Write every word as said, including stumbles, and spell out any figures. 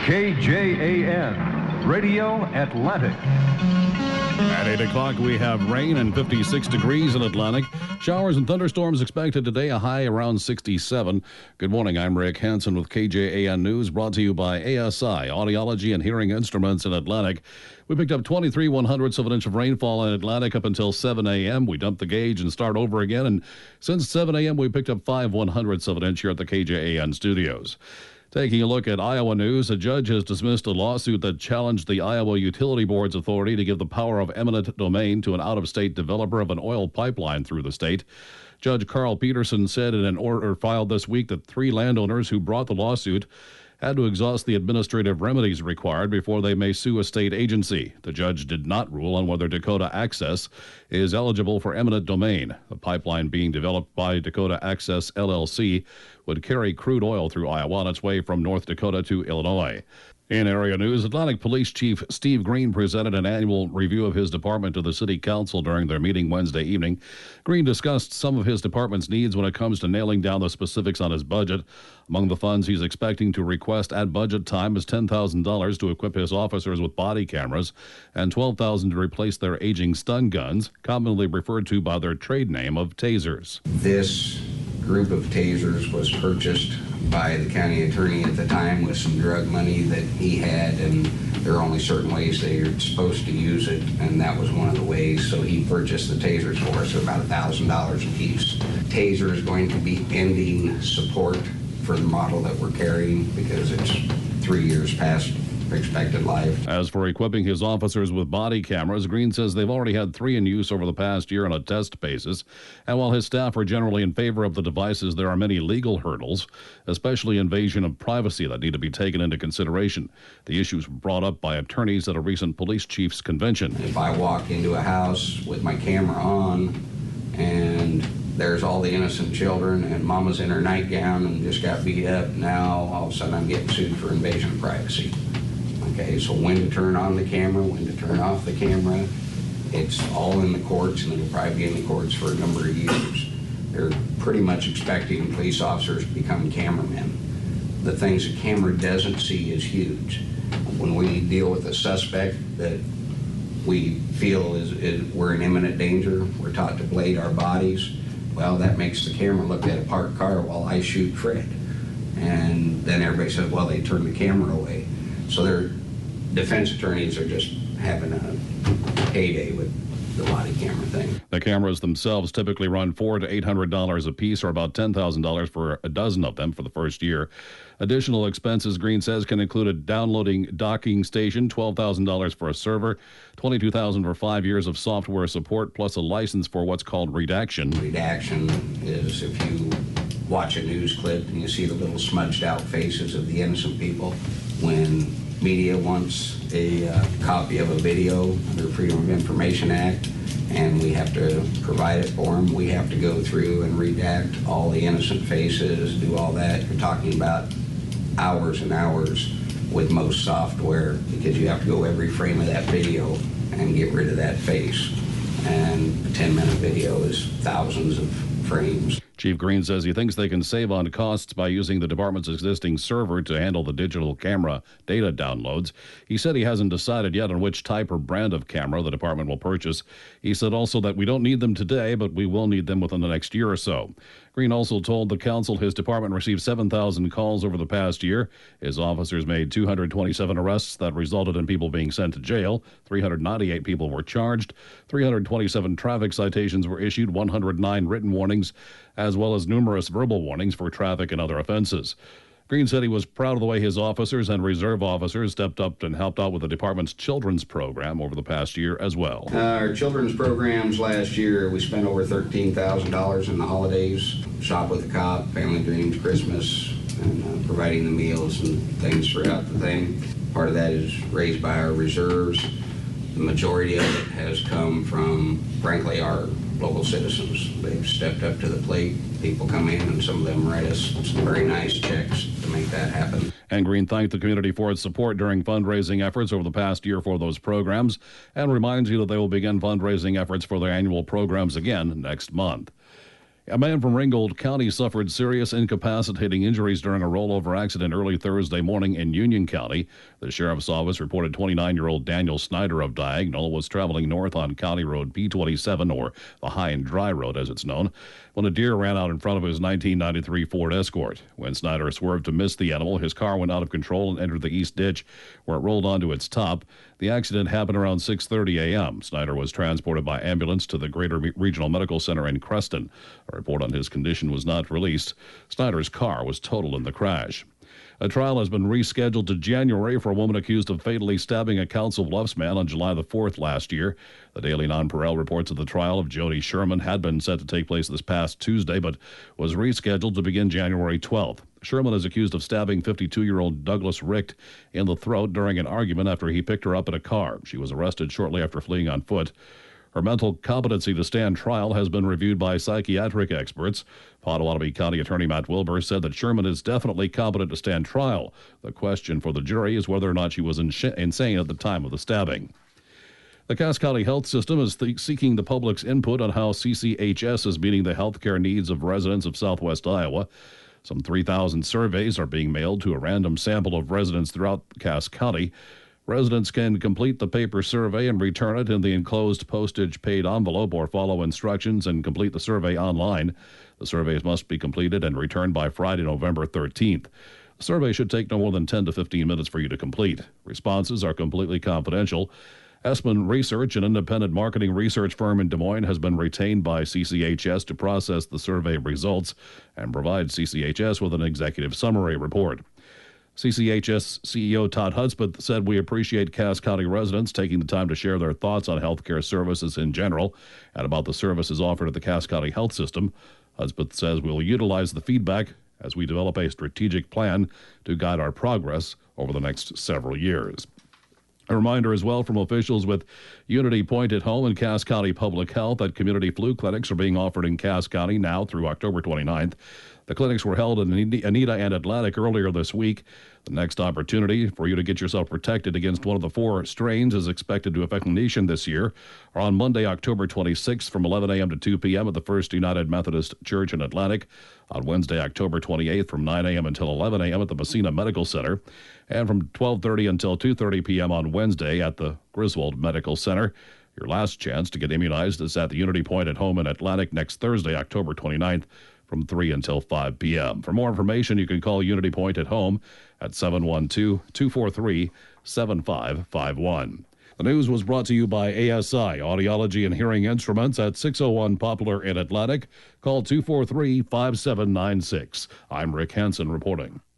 K J A N, Radio Atlantic. At eight o'clock, we have rain and fifty-six degrees in Atlantic. Showers and thunderstorms expected today, a high around sixty-seven. Good morning, I'm Rick Hansen with K J A N News, brought to you by A S I, Audiology and Hearing Instruments in Atlantic. We picked up twenty-three one-hundredths of an inch of rainfall in Atlantic up until seven a.m. We dumped the gauge and start over again, and since seven a.m. we picked up five one-hundredths of an inch here at the K J A N studios. Taking a look at Iowa news, a judge has dismissed a lawsuit that challenged the Iowa Utility Board's authority to give the power of eminent domain to an out-of-state developer of an oil pipeline through the state. Judge Carl Peterson said in an order filed this week that three landowners who brought the lawsuit had to exhaust the administrative remedies required before they may sue a state agency. The judge did not rule on whether Dakota Access is eligible for eminent domain. The pipeline being developed by Dakota Access L L C would carry crude oil through Iowa on its way from North Dakota to Illinois. In area news, Atlantic Police Chief Steve Green presented an annual review of his department to the City Council during their meeting Wednesday evening. Green discussed some of his department's needs when it comes to nailing down the specifics on his budget. Among the funds he's expecting to request at budget time is ten thousand dollars to equip his officers with body cameras and twelve thousand dollars to replace their aging stun guns, commonly referred to by their trade name of tasers. This group of tasers was purchased by the county attorney at the time with some drug money that he had, and there are only certain ways that you're supposed to use it, and that was one of the ways. So he purchased the tasers for us at about one thousand dollars a piece. Taser is going to be ending support for the model that we're carrying because it's three years past expected life. As for equipping his officers with body cameras, Green says they've already had three in use over the past year on a test basis. And while his staff are generally in favor of the devices, there are many legal hurdles, especially invasion of privacy, that need to be taken into consideration. The issues were brought up by attorneys at a recent police chiefs convention. If I walk into a house with my camera on and there's all the innocent children and mama's in her nightgown and just got beat up, now all of a sudden I'm getting sued for invasion of privacy. Okay, so when to turn on the camera, when to turn off the camera, it's all in the courts, and it'll probably be in the courts for a number of years. They're pretty much expecting police officers to become cameramen. The things a camera doesn't see is huge. When we deal with a suspect that we feel is, is we're in imminent danger, we're taught to blade our bodies, well, that makes the camera look at a parked car while I shoot Fred. And then everybody says, well, they turned the camera away. So their defense attorneys are just having a heyday with the body camera thing. The cameras themselves typically run four to eight hundred dollars a piece, or about ten thousand dollars for a dozen of them for the first year. Additional expenses, Green says, can include a downloading docking station, twelve thousand dollars for a server, twenty-two thousand dollars for five years of software support, plus a license for what's called redaction. Redaction is if you watch a news clip and you see the little smudged out faces of the innocent people. When media wants a uh, copy of a video under Freedom of Information Act, and we have to provide it for them, we have to go through and redact all the innocent faces, do all that. You're talking about hours and hours with most software, because you have to go every frame of that video and get rid of that face. And a ten minute video is thousands of frames. Chief Green says he thinks they can save on costs by using the department's existing server to handle the digital camera data downloads. He said he hasn't decided yet on which type or brand of camera the department will purchase. He said also that we don't need them today, but we will need them within the next year or so. Green also told the council his department received seven thousand calls over the past year. His officers made two hundred twenty-seven arrests that resulted in people being sent to jail. three hundred ninety-eight people were charged. three hundred twenty-seven traffic citations were issued, one hundred nine written warnings, as well as numerous verbal warnings for traffic and other offenses. Green said he was proud of the way his officers and reserve officers stepped up and helped out with the department's children's program over the past year as well. Uh, our children's programs last year, we spent over thirteen thousand dollars in the holidays. Shop with a Cop, Family Dreams, Christmas, and uh, providing the meals and things throughout the thing. Part of that is raised by our reserves. The majority of it has come from, frankly, our local citizens. They've stepped up to the plate. People come in and some of them write us some very nice checks to make that happen. And Green thanked the community for its support during fundraising efforts over the past year for those programs, and reminds you that they will begin fundraising efforts for their annual programs again next month. A man from Ringgold County suffered serious incapacitating injuries during a rollover accident early Thursday morning in Union County. The sheriff's office reported twenty-nine-year-old Daniel Snyder of Diagonal was traveling north on County Road P twenty-seven, or the High and Dry Road as it's known, when a deer ran out in front of his nineteen ninety-three Ford Escort. When Snyder swerved to miss the animal, his car went out of control and entered the east ditch, where it rolled onto its top. The accident happened around six thirty a.m. Snyder was transported by ambulance to the Greater Regional Medical Center in Creston. A report on his condition was not released. Snyder's car was totaled in the crash. A trial has been rescheduled to January for a woman accused of fatally stabbing a Council Bluffs man on July the fourth last year. The Daily Nonpareil reports that the trial of Jody Sherman had been set to take place this past Tuesday, but was rescheduled to begin January twelfth. Sherman is accused of stabbing fifty-two-year-old Douglas Richt in the throat during an argument after he picked her up in a car. She was arrested shortly after fleeing on foot. Her mental competency to stand trial has been reviewed by psychiatric experts. Potawatomi County Attorney Matt Wilbur said that Sherman is definitely competent to stand trial. The question for the jury is whether or not she was ins- insane at the time of the stabbing. The Cass County Health System is th- seeking the public's input on how C C H S is meeting the health care needs of residents of southwest Iowa. Some three thousand surveys are being mailed to a random sample of residents throughout Cass County. Residents can complete the paper survey and return it in the enclosed postage-paid envelope, or follow instructions and complete the survey online. The surveys must be completed and returned by Friday, November thirteenth. The survey should take no more than ten to fifteen minutes for you to complete. Responses are completely confidential. Espen Research, an independent marketing research firm in Des Moines, has been retained by C C H S to process the survey results and provide C C H S with an executive summary report. C C H S C E O Todd Hudspeth said, "We appreciate Cass County residents taking the time to share their thoughts on healthcare services in general and about the services offered at the Cass County Health System." Hudspeth says, "We'll utilize the feedback as we develop a strategic plan to guide our progress over the next several years." A reminder as well from officials with Unity Point at Home and Cass County Public Health that community flu clinics are being offered in Cass County now through October twenty-ninth. The clinics were held in Anita and Atlantic earlier this week. The next opportunity for you to get yourself protected against one of the four strains is expected to affect the nation this year are on Monday, October twenty-sixth from eleven a.m. to two p.m. at the First United Methodist Church in Atlantic, on Wednesday, October twenty-eighth from nine a.m. until eleven a.m. at the Messina Medical Center, and from twelve thirty until two thirty p.m. on Wednesday at the Griswold Medical Center. Your last chance to get immunized is at the Unity Point at Home in Atlantic next Thursday, October twenty-ninth, from three until five p.m. For more information, you can call Unity Point at Home at seven one two, two four three, seven five five one. The news was brought to you by A S I Audiology and Hearing Instruments at six oh one Poplar in Atlantic. Call two four three, five seven nine six. I'm Rick Hansen reporting.